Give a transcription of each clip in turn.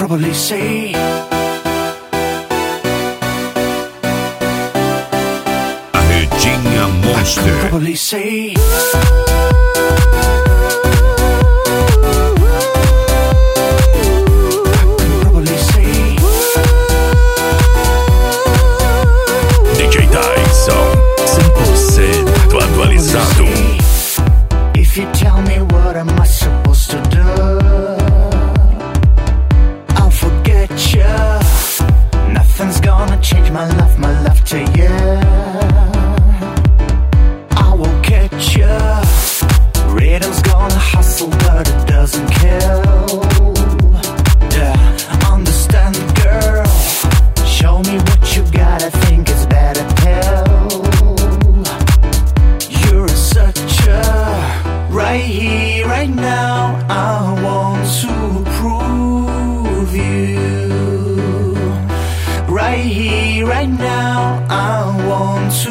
probably say A Redinha Monster. I could probably say DJ Tyson, 100% atualizado. If you tell me what am I supposed to do, I'll forget you. Nothing's gonna change my love to you. I will catch you. Rhythm's gonna hustle, but it doesn't kill. Yeah, understand, girl. Show me what you got. I think it's better pill. You're such a right here, right now. I want to prove you. Right here, right now. I want to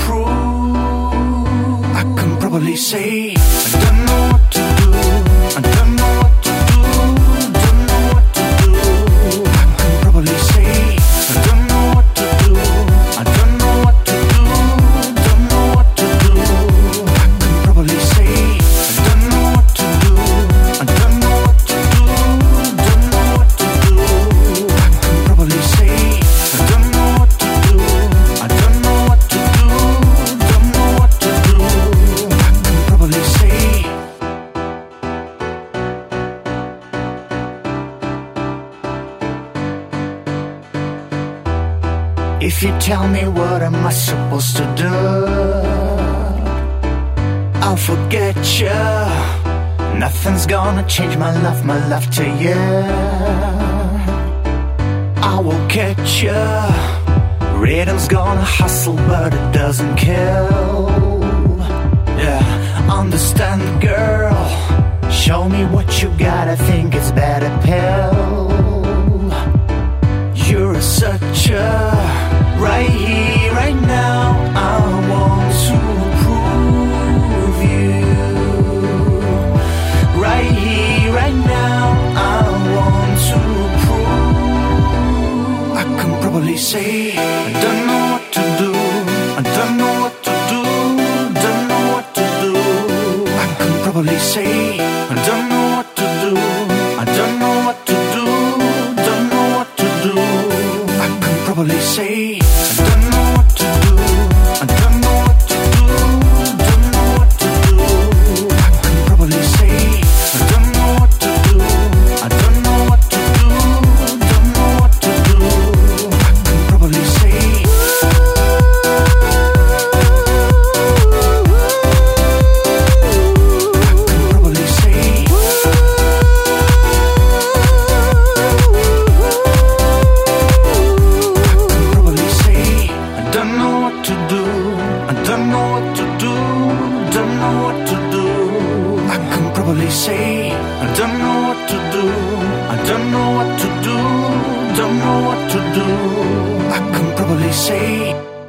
prove. I can probably say I don't know what to do. I don't know what to do. Don't know what to do. I can probably say I don't know what to do. I don't know what to do. Don't know what to do. I can probably say I don't know what to do. I don't know what to do. Don't know what to do. I can probably say I don't know what to do. I don't know what to do. Don't know what to do. I can probably say if you tell me what am I supposed to do, I'll forget you. Nothing's gonna change my love to you. I will catch you. Rhythm's gonna hustle, but it doesn't kill. Yeah, understand, girl. Show me what you got. I think it's better pill. You're such a right here, right now. I want to prove you. Right here, right now. I want to prove. I can probably say I don't know what to do. I don't know what to do. Don't know what to do. I can probably say I don't know what to do. I don't know what to do. Don't know what to do. I can probably say I don't know what to do. I don't know what to do. Don't know what to do. I can probably say I don't know what to do. I don't know what to do. Don't know what to do. I can probably say say I don't know what to do. I don't know what to do. Don't know what to do. I can probably say